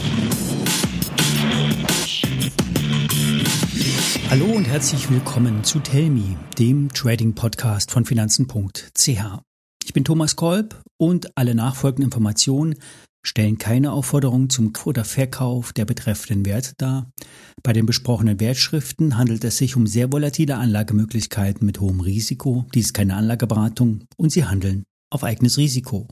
Hallo und herzlich willkommen zu Tell Me, dem Trading-Podcast von Finanzen.ch. Ich bin Thomas Kolb und alle nachfolgenden Informationen stellen keine Aufforderung zum Kauf oder Verkauf der betreffenden Werte dar. Bei den besprochenen Wertschriften handelt es sich um sehr volatile Anlagemöglichkeiten mit hohem Risiko. Dies ist keine Anlageberatung und sie handeln auf eigenes Risiko.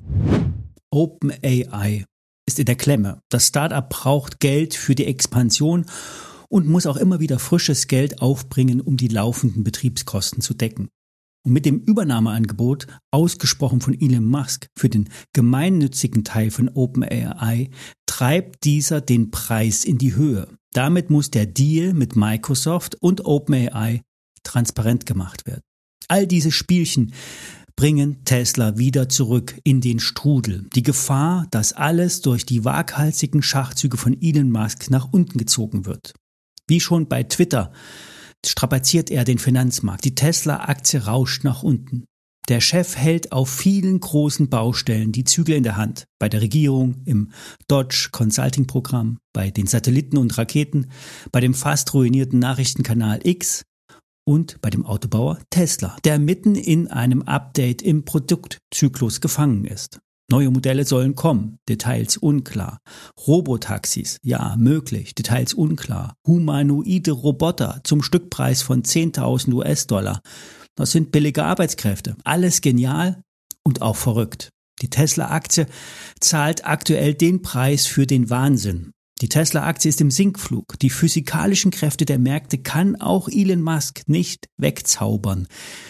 OpenAI ist in der Klemme. Das Startup braucht Geld für die Expansion und muss auch immer wieder frisches Geld aufbringen, um die laufenden Betriebskosten zu decken. Und mit dem Übernahmeangebot, ausgesprochen von Elon Musk, für den gemeinnützigen Teil von OpenAI, treibt dieser den Preis in die Höhe. Damit muss der Deal mit Microsoft und OpenAI transparent gemacht werden. All diese Spielchen bringen Tesla wieder zurück in den Strudel. Die Gefahr, dass alles durch die waghalsigen Schachzüge von Elon Musk nach unten gezogen wird. Wie schon bei Twitter strapaziert er den Finanzmarkt. Die Tesla-Aktie rauscht nach unten. Der Chef hält auf vielen großen Baustellen die Zügel in der Hand. Bei der Regierung, im Dodge Consulting-Programm, bei den Satelliten und Raketen, bei dem fast ruinierten Nachrichtenkanal X und bei dem Autobauer Tesla, der mitten in einem Update im Produktzyklus gefangen ist. Neue Modelle sollen kommen, Details unklar. Robotaxis, ja, möglich, Details unklar. Humanoide Roboter zum Stückpreis von 10.000 US-Dollar. Das sind billige Arbeitskräfte. Alles genial und auch verrückt. Die Tesla-Aktie zahlt aktuell den Preis für den Wahnsinn. Die Tesla-Aktie ist im Sinkflug. Die physikalischen Kräfte der Märkte kann auch Elon Musk nicht wegzaubern.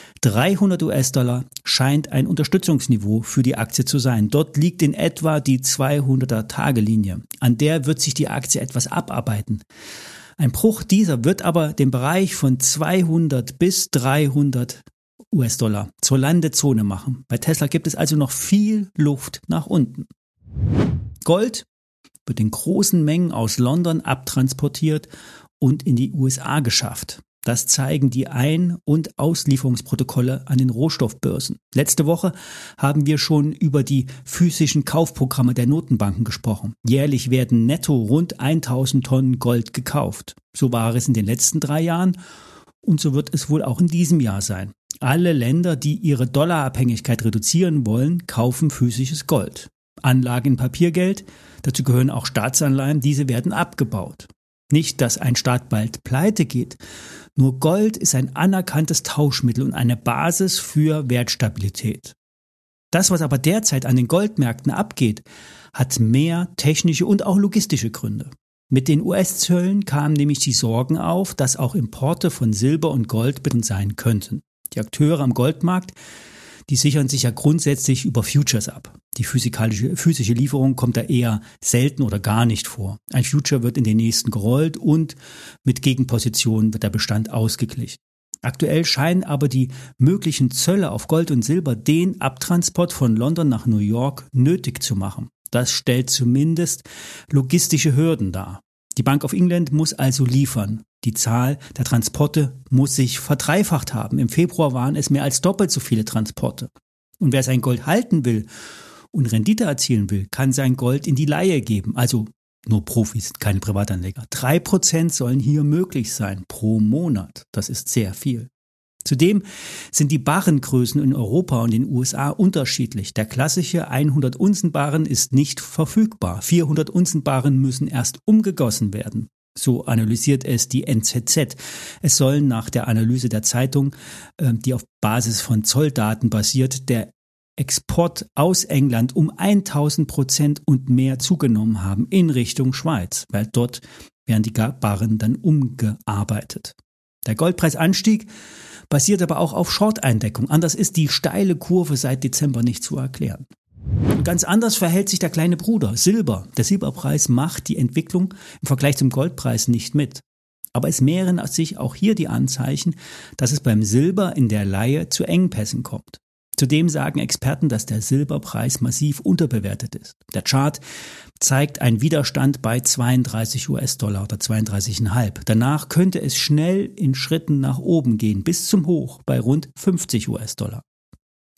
300 US-Dollar scheint ein Unterstützungsniveau für die Aktie zu sein. Dort liegt in etwa die 200er-Tage-Linie. An der wird sich die Aktie etwas abarbeiten. Ein Bruch dieser wird aber den Bereich von 200 bis 300 US-Dollar zur Landezone machen. Bei Tesla gibt es also noch viel Luft nach unten. Gold wird in großen Mengen aus London abtransportiert und in die USA geschafft. Das zeigen die Ein- und Auslieferungsprotokolle an den Rohstoffbörsen. Letzte Woche haben wir schon über die physischen Kaufprogramme der Notenbanken gesprochen. Jährlich werden netto rund 1000 Tonnen Gold gekauft. So war es in den letzten 3 Jahren und so wird es wohl auch in diesem Jahr sein. Alle Länder, die ihre Dollarabhängigkeit reduzieren wollen, kaufen physisches Gold. Anlagen in Papiergeld, dazu gehören auch Staatsanleihen, diese werden abgebaut. Nicht, dass ein Staat bald pleite geht. Nur Gold ist ein anerkanntes Tauschmittel und eine Basis für Wertstabilität. Das, was aber derzeit an den Goldmärkten abgeht, hat mehr technische und auch logistische Gründe. Mit den US-Zöllen kamen nämlich die Sorgen auf, dass auch Importe von Silber und Gold betroffen sein könnten. Die Akteure am Goldmarkt, die sichern sich ja grundsätzlich über Futures ab. Die physische Lieferung kommt da eher selten oder gar nicht vor. Ein Future wird in den nächsten gerollt und mit Gegenpositionen wird der Bestand ausgeglichen. Aktuell scheinen aber die möglichen Zölle auf Gold und Silber den Abtransport von London nach New York nötig zu machen. Das stellt zumindest logistische Hürden dar. Die Bank of England muss also liefern. Die Zahl der Transporte muss sich verdreifacht haben. Im Februar waren es mehr als doppelt so viele Transporte. Und wer sein Gold halten will und Rendite erzielen will, kann sein Gold in die Leihe geben. Also nur Profis, keine Privatanleger. 3% sollen hier möglich sein pro Monat. Das ist sehr viel. Zudem sind die Barrengrößen in Europa und den USA unterschiedlich. Der klassische 100-Unzen-Barren ist nicht verfügbar. 400-Unzen-Barren müssen erst umgegossen werden. So analysiert es die NZZ. Es sollen nach der Analyse der Zeitung, die auf Basis von Zolldaten basiert, der Export aus England um 1000% und mehr zugenommen haben in Richtung Schweiz, weil dort werden die Barren dann umgearbeitet. Der Goldpreisanstieg basiert aber auch auf Short-Eindeckung. Anders ist die steile Kurve seit Dezember nicht zu erklären. Und ganz anders verhält sich der kleine Bruder, Silber. Der Silberpreis macht die Entwicklung im Vergleich zum Goldpreis nicht mit. Aber es mehren sich auch hier die Anzeichen, dass es beim Silber in der Leihe zu Engpässen kommt. Zudem sagen Experten, dass der Silberpreis massiv unterbewertet ist. Der Chart zeigt einen Widerstand bei 32 US-Dollar oder 32,5. Danach könnte es schnell in Schritten nach oben gehen, bis zum Hoch bei rund 50 US-Dollar.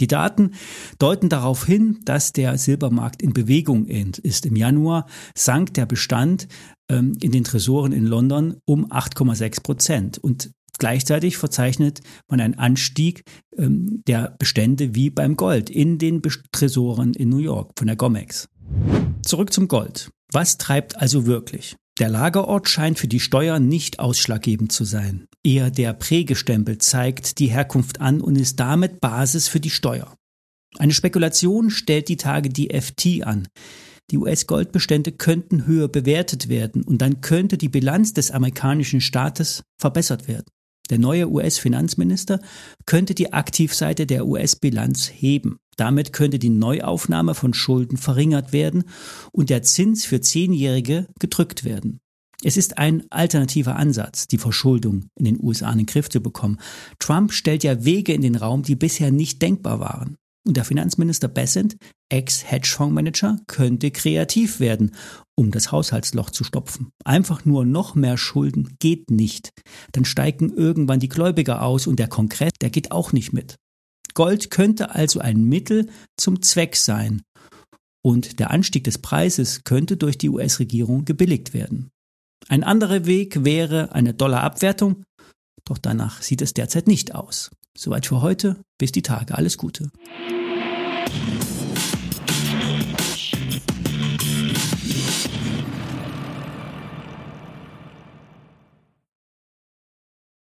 Die Daten deuten darauf hin, dass der Silbermarkt in Bewegung ist. Im Januar sank der Bestand in den Tresoren in London um 8,6% und gleichzeitig verzeichnet man einen Anstieg der Bestände wie beim Gold in den Tresoren in New York von der COMEX. Zurück zum Gold. Was treibt also wirklich? Der Lagerort scheint für die Steuer nicht ausschlaggebend zu sein. Eher der Prägestempel zeigt die Herkunft an und ist damit Basis für die Steuer. Eine Spekulation stellt die Tage die FT an. Die US-Goldbestände könnten höher bewertet werden und dann könnte die Bilanz des amerikanischen Staates verbessert werden. Der neue US-Finanzminister könnte die Aktivseite der US-Bilanz heben. Damit könnte die Neuaufnahme von Schulden verringert werden und der Zins für 10-Jährige gedrückt werden. Es ist ein alternativer Ansatz, die Verschuldung in den USA in den Griff zu bekommen. Trump stellt ja Wege in den Raum, die bisher nicht denkbar waren. Und der Finanzminister Bessent, Ex-Hedgefondsmanager, könnte kreativ werden, um das Haushaltsloch zu stopfen. Einfach nur noch mehr Schulden geht nicht. Dann steigen irgendwann die Gläubiger aus und der Kongress, der geht auch nicht mit. Gold könnte also ein Mittel zum Zweck sein. Und der Anstieg des Preises könnte durch die US-Regierung gebilligt werden. Ein anderer Weg wäre eine Dollarabwertung, doch danach sieht es derzeit nicht aus. Soweit für heute, bis die Tage, alles Gute.